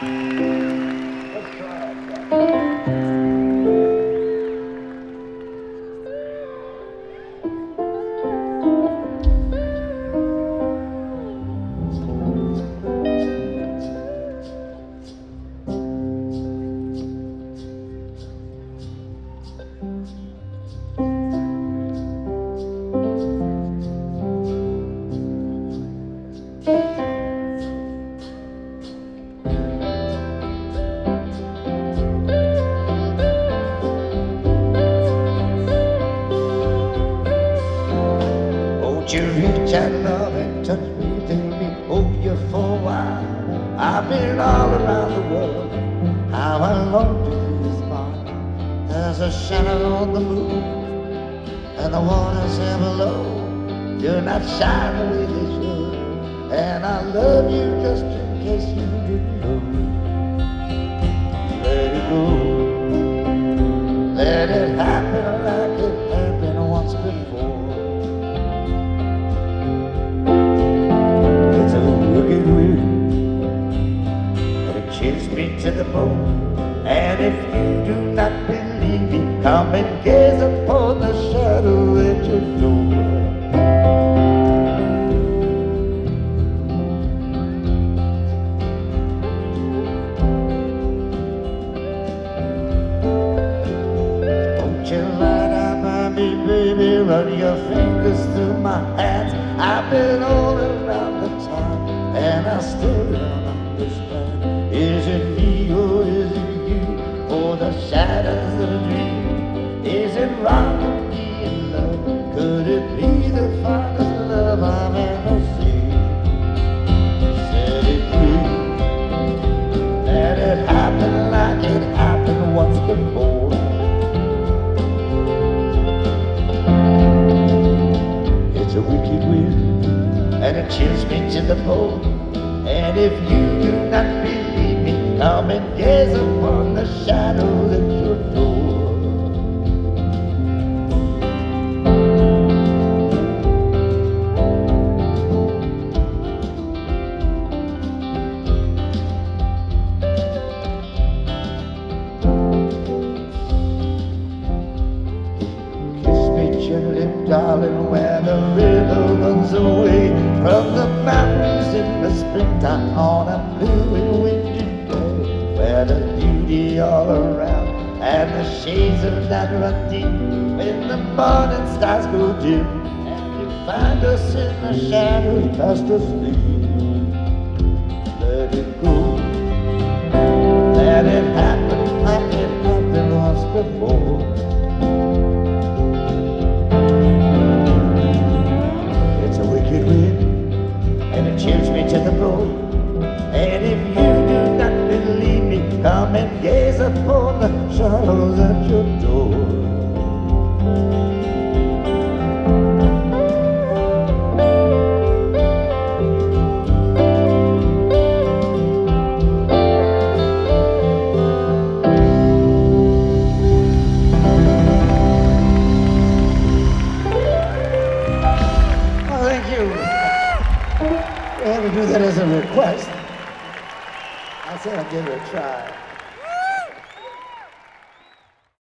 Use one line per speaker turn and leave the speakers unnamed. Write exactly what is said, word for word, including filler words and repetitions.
Let's try it. Won't you reach out, love, and touch me, take me, hold you for a while? I've been all around the world, how I long to see you smile. There's a shadow on the moon, and the waters here below. You're not shy the way they should, and I love you just in case you didn't know. Let it go, let it happen like it happened once before. Chills me to the bone, and if you do not believe me, come and gaze upon the shadow at your door. Won't you lie down by me, baby, run your fingers through my hands. I've been all around the town, and I still don't understand. Is it me or is it you, or the shadows of a dream? Is it wrong to be in love? Could it be the finest love I've ever seen? Set it free, let it happen like it happened once before. It's a wicked wind, and it chills me to the bone. And if you do not believe me, come and gaze upon the shadow at your door. Kiss me gently, darling, where the river runs away from the mountains in the springtime on a blue and windy day, where there's beauty all around and the shades of night run deep. When the morning stars go dim and you find us in the shadows fast asleep, let it go, let it happen like it happened once before. It's a wicked wind, and it chills me to the bone. And if you do not believe me, come and gaze upon the shadows at your door. Well, thank you. We had to do that as a request. I said I'd give it a try.